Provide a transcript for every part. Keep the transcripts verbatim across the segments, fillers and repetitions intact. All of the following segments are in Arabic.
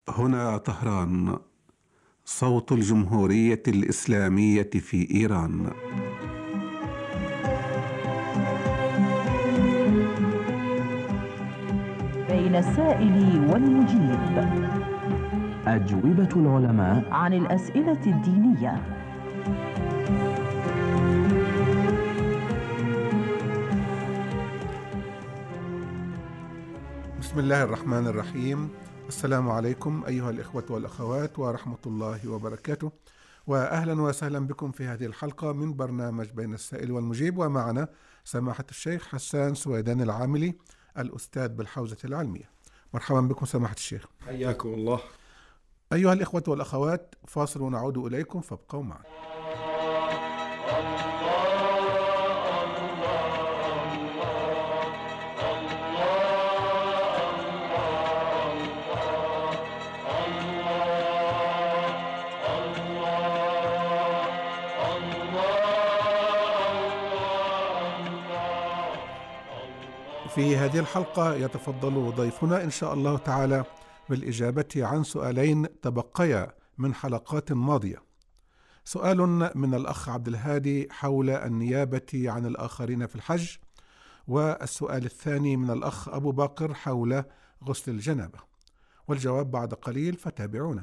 هنا طهران، صوت الجمهورية الإسلامية في إيران. بين السائل والمجيب، أجوبة العلماء عن الأسئلة الدينية. بسم الله الرحمن الرحيم. السلام عليكم أيها الإخوة والأخوات ورحمة الله وبركاته، وأهلا وسهلا بكم في هذه الحلقة من برنامج بين السائل والمجيب، ومعنا سماحة الشيخ حسان سويدان العاملي الأستاذ بالحوزة العلمية. مرحبا بكم سماحة الشيخ. حياكم الله. أيها الإخوة والأخوات، فاصل ونعود إليكم، فابقوا معنا. في هذه الحلقة يتفضل ضيفنا إن شاء الله تعالى بالإجابة عن سؤالين تبقيا من حلقات ماضية. سؤال من الأخ عبد الهادي حول النيابة عن الآخرين في الحج، والسؤال الثاني من الأخ أبو بكر حول غسل الجنابة، والجواب بعد قليل، فتابعونا.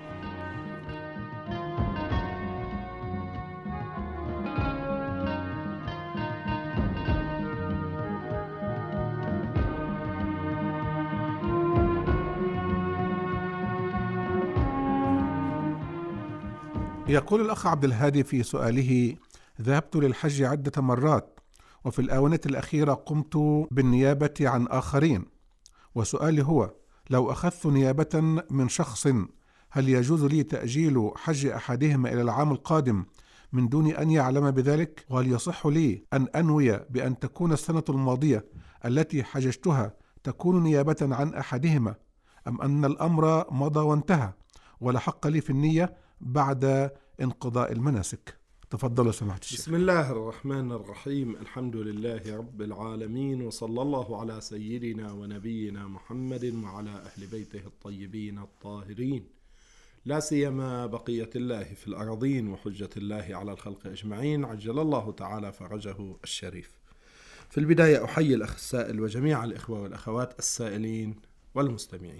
يقول الأخ عبد الهادي في سؤاله: ذهبت للحج عدة مرات، وفي الآونة الأخيرة قمت بالنيابة عن آخرين، وسؤالي هو: لو أخذت نيابة من شخص هل يجوز لي تأجيل حج أحدهما إلى العام القادم من دون أن يعلم بذلك؟ وهل يصح لي أن أنوي بأن تكون السنة الماضية التي حججتها تكون نيابة عن أحدهما، أم أن الأمر مضى وانتهى ولا حق لي في النية بعد انقضاء المناسك؟ تفضلوا سماحة الشيخ. بسم الله الرحمن الرحيم. الحمد لله رب العالمين، وصلى الله على سيدنا ونبينا محمد وعلى أهل بيته الطيبين الطاهرين، لا سيما بقية الله في الأرضين وحجة الله على الخلق أجمعين، عجل الله تعالى فرجه الشريف. في البداية أحيي الأخ السائل وجميع الإخوة والأخوات السائلين والمستمعين.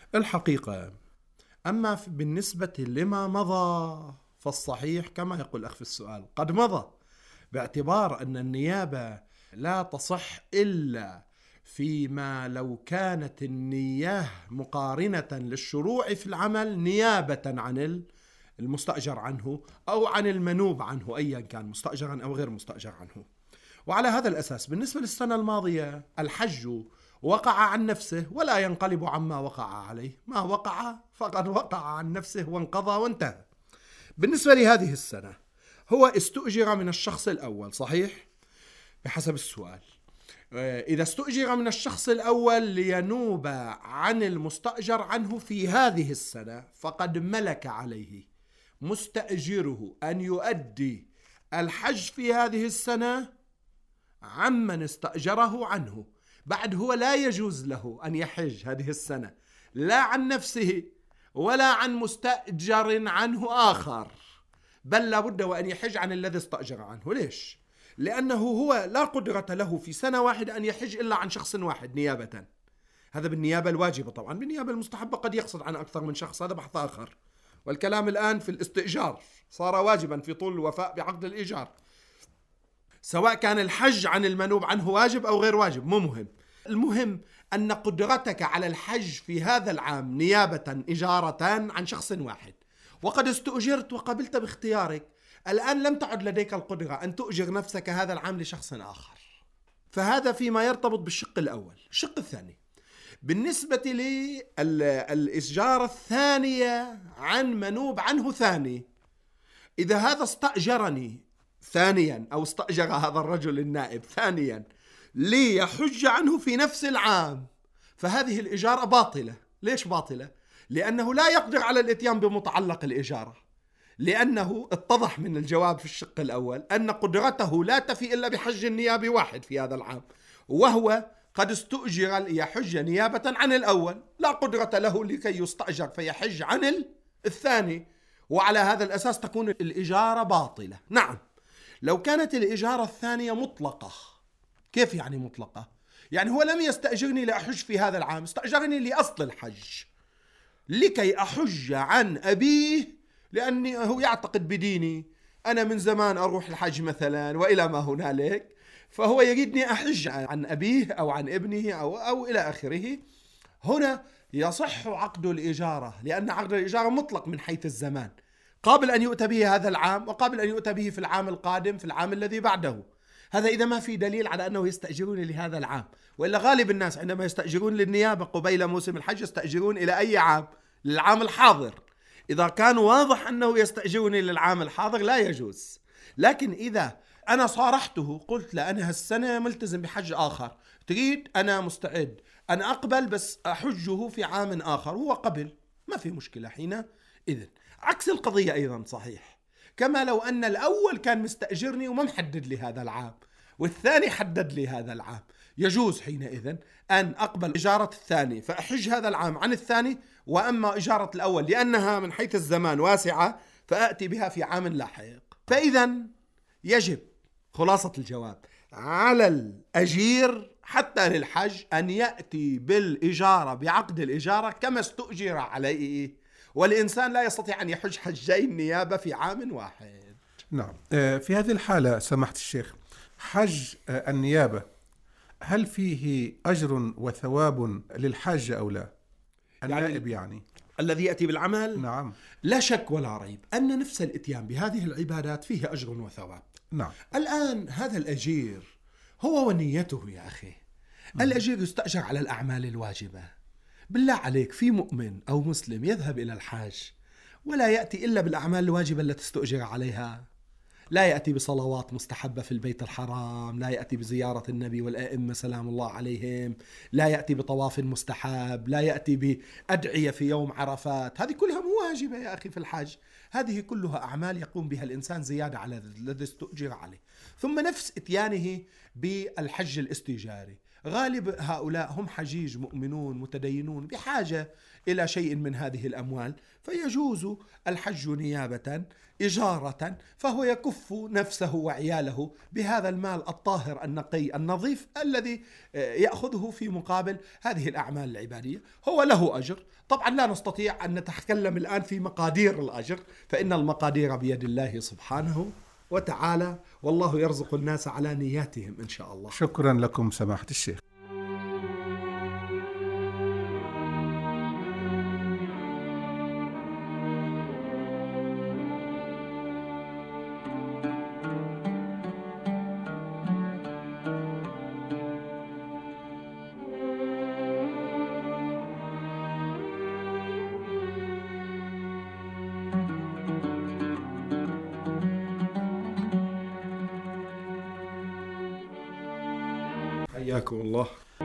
الحقيقة أما بالنسبة لما مضى فالصحيح كما يقول الأخ في السؤال قد مضى، باعتبار أن النيابة لا تصح إلا فيما لو كانت النية مقارنة للشروع في العمل نيابة عن المستأجر عنه أو عن المنوب عنه، أيا كان مستأجرا أو غير مستأجر عنه. وعلى هذا الأساس بالنسبة للسنة الماضية الحج وقع عن نفسه ولا ينقلب عما وقع عليه، ما وقع فقد وقع عن نفسه وانقضى وانتهى. بالنسبة لهذه السنة هو استؤجر من الشخص الأول، صحيح بحسب السؤال. إذا استؤجر من الشخص الأول لينوب عن المستأجر عنه في هذه السنة فقد ملك عليه مستأجره أن يؤدي الحج في هذه السنة عمن استأجره عنه. بعد هو لا يجوز له أن يحج هذه السنة لا عن نفسه ولا عن مستأجر عنه آخر، بل لابد وأن يحج عن الذي استأجر عنه. ليش؟ لأنه هو لا قدرة له في سنة واحدة أن يحج إلا عن شخص واحد نيابة. هذا بالنيابة الواجبة. طبعا بالنيابة المستحبة قد يقصد عن أكثر من شخص، هذا بحث آخر. والكلام الآن في الاستئجار، صار واجبا في طول الوفاء بعقد الإيجار، سواء كان الحج عن المنوب عنه واجب أو غير واجب، مو مهم. المهم أن قدرتك على الحج في هذا العام نيابة إجارة عن شخص واحد، وقد استؤجرت وقبلت باختيارك، الآن لم تعد لديك القدرة أن تؤجر نفسك هذا العام لشخص آخر. فهذا فيما يرتبط بالشق الأول. الشق الثاني بالنسبة للإسجارة الثانية عن منوب عنه ثاني، إذا هذا استأجرني ثانيا أو استأجر هذا الرجل النائب ثانيا ليحج عنه في نفس العام، فهذه الإجارة باطلة. ليش باطلة؟ لأنه لا يقدر على الاتيان بمتعلق الإجارة، لأنه اتضح من الجواب في الشق الأول أن قدرته لا تفي إلا بحج النيابي واحد في هذا العام، وهو قد استؤجر ليحج نيابة عن الأول، لا قدرة له لكي يستأجر فيحج عن الثاني، وعلى هذا الأساس تكون الإجارة باطلة. نعم، لو كانت الإجارة الثانية مطلقة. كيف يعني مطلقة؟ يعني هو لم يستأجرني لأحج في هذا العام، استأجرني لأصل الحج لكي أحج عن أبيه، لأني هو يعتقد بديني أنا من زمان أروح الحج مثلا وإلى ما هنالك، فهو يريدني أحج عن أبيه أو عن ابنه أو, أو إلى آخره. هنا يصح عقد الإجارة، لأن عقد الإجارة مطلق من حيث الزمان، قابل أن يؤتى به هذا العام وقابل أن يؤتى به في العام القادم في العام الذي بعده. هذا إذا ما في دليل على أنه يستأجرون لهذا العام، وإلا غالب الناس عندما يستأجرون للنيابة قبيل موسم الحج يستأجرون إلى أي عام؟ للعام الحاضر. إذا كان واضح أنه يستأجرني للعام الحاضر لا يجوز. لكن إذا أنا صارحته قلت له أنا هالسنة ملتزم بحج آخر، تريد؟ أنا مستعد، أنا أقبل بس أحجه في عام آخر، هو قبل، ما في مشكلة حين إذن. عكس القضية أيضا صحيح، كما لو أن الأول كان مستأجرني وما محدد لي هذا العام والثاني حدد لي هذا العام، يجوز حينئذ أن أقبل إجارة الثاني فأحج هذا العام عن الثاني، وأما إجارة الأول لأنها من حيث الزمان واسعة فأتي بها في عام لاحق. فإذا يجب، خلاصة الجواب، على الأجير حتى للحج أن يأتي بالإجارة بعقد الإجارة كما استؤجر عليه، والإنسان لا يستطيع أن يحج حجين نيابة في عام واحد. نعم. في هذه الحالة سمحت الشيخ، حج النيابة هل فيه أجر وثواب للحاج أو لا؟ النائب يعني, يعني الذي يأتي بالعمل. نعم، لا شك ولا ريب أن نفس الإتيان بهذه العبادات فيه أجر وثواب. نعم. الآن هذا الأجير هو ونيته يا أخي. الأجير يستأجر على الأعمال الواجبة. بالله عليك، في مؤمن أو مسلم يذهب إلى الحاج ولا يأتي إلا بالأعمال الواجبة التي استؤجر عليها، لا يأتي بصلوات مستحبة في البيت الحرام، لا يأتي بزيارة النبي والأئمة سلام الله عليهم، لا يأتي بطواف مستحب، لا يأتي بأدعية في يوم عرفات، هذه كلها مو واجبة يا أخي في الحج، هذه كلها أعمال يقوم بها الإنسان زيادة على الذي استؤجر عليه. ثم نفس إتيانه بالحج الاستئجاري، غالب هؤلاء هم حجيج مؤمنون متدينون بحاجة إلى شيء من هذه الأموال، فيجوز الحج نيابة إجارة، فهو يكف نفسه وعياله بهذا المال الطاهر النقي النظيف الذي يأخذه في مقابل هذه الأعمال العبادية، هو له أجر. طبعا لا نستطيع أن نتكلم الآن في مقادير الأجر، فإن المقادير بيد الله سبحانه وتعالى، والله يرزق الناس على نياتهم إن شاء الله. شكرا لكم سماحة الشيخ. حياكم الله.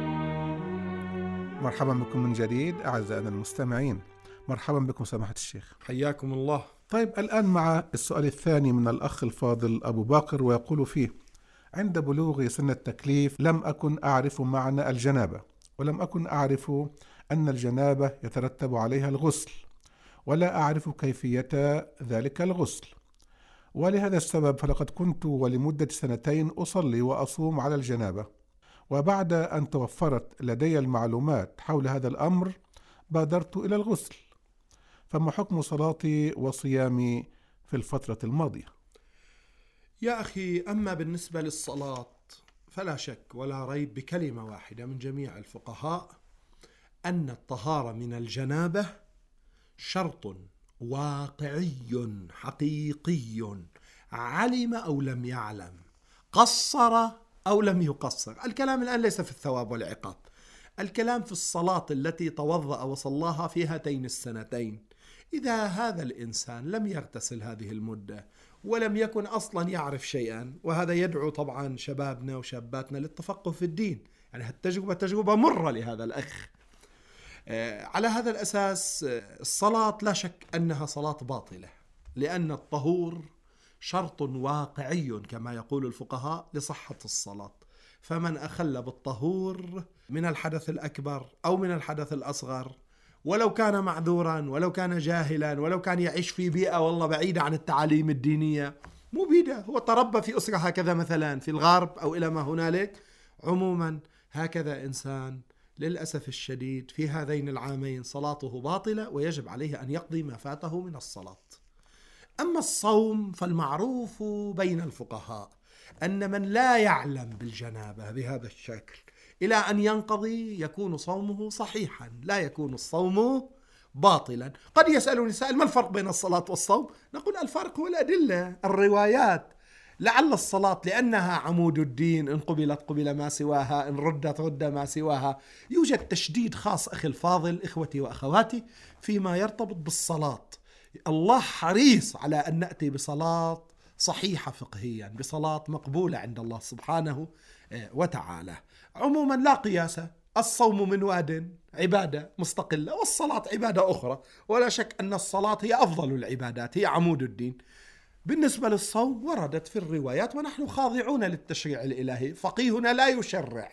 مرحبا بكم من جديد أعزائنا المستمعين. مرحبا بكم سماحة الشيخ. حياكم الله. طيب، الآن مع السؤال الثاني من الأخ الفاضل أبو باقر، ويقول فيه: عند بلوغ سن التكليف لم أكن أعرف معنى الجنابة، ولم أكن أعرف أن الجنابة يترتب عليها الغسل، ولا أعرف كيفية ذلك الغسل، ولهذا السبب فلقد كنت ولمدة سنتين أصلي وأصوم على الجنابة، وبعد أن توفرت لدي المعلومات حول هذا الأمر بادرت إلى الغسل، فما حكم صلاتي وصيامي في الفترة الماضية؟ يا أخي، أما بالنسبة للصلاة فلا شك ولا ريب بكلمة واحدة من جميع الفقهاء أن الطهارة من الجنابة شرط واقعي حقيقي، علم أو لم يعلم، قصر أو لم يقصر. الكلام الآن ليس في الثواب والعقاب، الكلام في الصلاة التي توضأ وصلاها في هاتين السنتين. إذا هذا الإنسان لم يغتسل هذه المدة ولم يكن أصلا يعرف شيئا، وهذا يدعو طبعا شبابنا وشاباتنا للتفقه في الدين، يعني التجربة تجربة مرة لهذا الأخ. على هذا الأساس الصلاة لا شك أنها صلاة باطلة، لأن الطهور شرط واقعي كما يقول الفقهاء لصحة الصلاة، فمن أخل بالطهور من الحدث الأكبر أو من الحدث الأصغر، ولو كان معذورا ولو كان جاهلا ولو كان يعيش في بيئة والله بعيدة عن التعاليم الدينية، مو بيده، هو تربى في أسرة هكذا مثلا في الغرب أو إلى ما هنالك، عموما هكذا إنسان للأسف الشديد في هذين العامين صلاته باطلة ويجب عليه أن يقضي ما فاته من الصلاة. أما الصوم فالمعروف بين الفقهاء أن من لا يعلم بالجنابة بهذا الشكل إلى أن ينقضي يكون صومه صحيحا، لا يكون الصوم باطلا. قد يسألني سائل ما الفرق بين الصلاة والصوم؟ نقول الفرق هو الأدلة، الروايات. لعل الصلاة لأنها عمود الدين، إن قبلت قبل ما سواها، إن ردت رد ما سواها. يوجد تشديد خاص أخي الفاضل، إخوتي وأخواتي، فيما يرتبط بالصلاة. الله حريص على أن نأتي بصلاة صحيحة فقهيا، بصلاة مقبولة عند الله سبحانه وتعالى. عموما لا قياس، الصوم من واد عبادة مستقلة، والصلاة عبادة أخرى، ولا شك أن الصلاة هي أفضل العبادات، هي عمود الدين. بالنسبة للصوم وردت في الروايات، ونحن خاضعون للتشريع الإلهي، فقيهنا لا يشرع.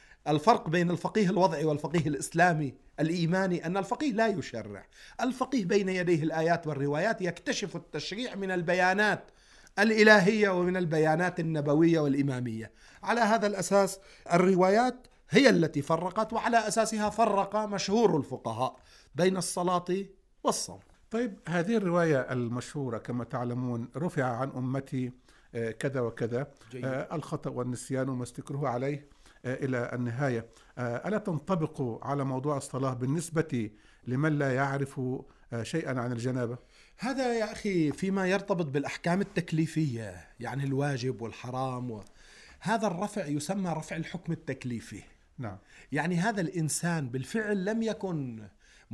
الفرق بين الفقيه الوضعي والفقيه الإسلامي الإيماني أن الفقيه لا يشرع، الفقيه بين يديه الآيات والروايات يكتشف التشريع من البيانات الإلهية ومن البيانات النبوية والإمامية. على هذا الأساس الروايات هي التي فرقت، وعلى أساسها فرق مشهور الفقهاء بين الصلاة والصوم. طيب، هذه الرواية المشهورة كما تعلمون رفع عن أمتي كذا وكذا، جيد. الخطأ والنسيان وما استكره عليه إلى النهاية، ألا تنطبق على موضوع الصلاة بالنسبة لمن لا يعرف شيئا عن الجنابة؟ هذا يا أخي فيما يرتبط بالأحكام التكليفية، يعني الواجب والحرام، و... هذا الرفع يسمى رفع الحكم التكليفي. نعم. يعني هذا الإنسان بالفعل لم يكن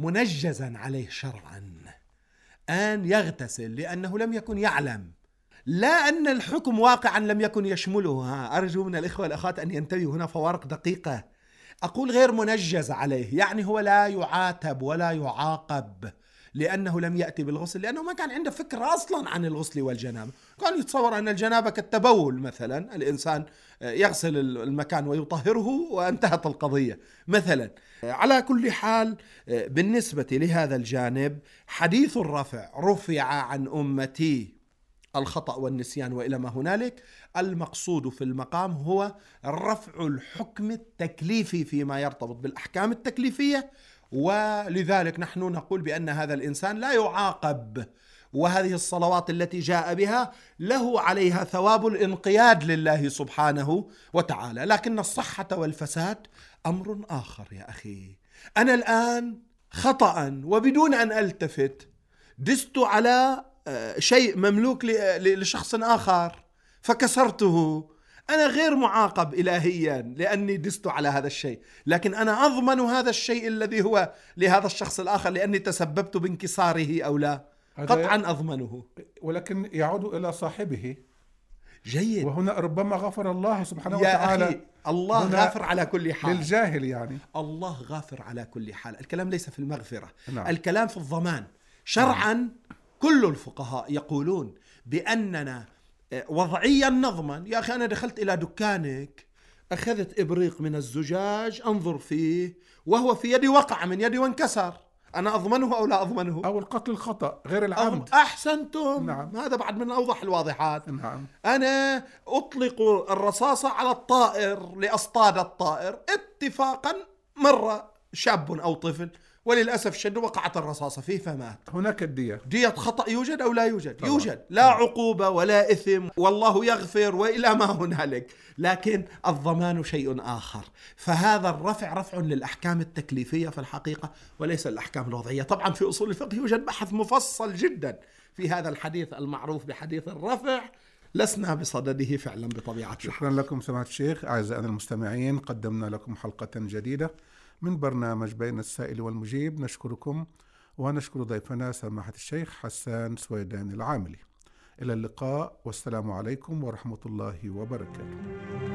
منجزا عليه شرعا أن يغتسل لأنه لم يكن يعلم، لا أن الحكم واقعا لم يكن يشمله. أرجو من الإخوة والأخوات أن ينتبهوا، هنا فوارق دقيقة. أقول غير منجز عليه، يعني هو لا يعاتب ولا يعاقب لأنه لم يأتي بالغسل، لأنه ما كان عنده فكرة أصلا عن الغسل والجنابة. كان يتصور أن الجنابة كالتبول مثلا، الإنسان يغسل المكان ويطهره وانتهت القضية مثلا. على كل حال بالنسبة لهذا الجانب حديث الرفع، رفع عن أمتي الخطأ والنسيان وإلى ما هنالك، المقصود في المقام هو رفع الحكم التكليفي فيما يرتبط بالأحكام التكليفية، ولذلك نحن نقول بأن هذا الإنسان لا يعاقب، وهذه الصلوات التي جاء بها له عليها ثواب الانقياد لله سبحانه وتعالى. لكن الصحة والفساد أمر آخر يا أخي. أنا الآن خطأ وبدون أن ألتفت دست على شيء مملوك لشخص آخر فكسرته، أنا غير معاقب إلهيا لأني دست على هذا الشيء، لكن أنا أضمن هذا الشيء الذي هو لهذا الشخص الآخر لأني تسببت بانكساره أو لا، قطعا أضمنه، ولكن يعود إلى صاحبه. جيد. وهنا ربما غفر الله سبحانه يا وتعالى. أخي الله غافر على كل حال للجاهل، يعني الله غافر على كل حال. الكلام ليس في المغفرة، نعم. الكلام في الضمان. شرعا نعم. كل الفقهاء يقولون بأننا وضعيا نضمن. يا أخي أنا دخلت إلى دكانك، أخذت إبريق من الزجاج أنظر فيه وهو في يدي وقع من يدي وانكسر، أنا أضمنه أو لا أضمنه؟ أو القتل الخطأ غير العمد. أحسنتم. نعم. هذا بعد من أوضح الواضحات. نعم. أنا أطلق الرصاصة على الطائر لأصطاد الطائر، اتفاقا مرة شاب أو طفل وللأسف شد وقعت الرصاصة فيه فمات. هناك الدية. دية خطأ يوجد أو لا يوجد؟ طبعا. يوجد، لا عقوبة ولا إثم والله يغفر وإلى ما هنالك، لكن الضمان شيء آخر. فهذا الرفع رفع للأحكام التكليفية في الحقيقة وليس الأحكام الوضعية. طبعا في أصول الفقه يوجد بحث مفصل جدا في هذا الحديث المعروف بحديث الرفع، لسنا بصدده فعلا بطبيعة الحال. شكرا لكم سماحة الشيخ. أعزائنا المستمعين، قدمنا لكم حلقة جديدة من برنامج بين السائل والمجيب. نشكركم ونشكر ضيفنا سماحة الشيخ حسان سويدان العاملي. إلى اللقاء والسلام عليكم ورحمة الله وبركاته.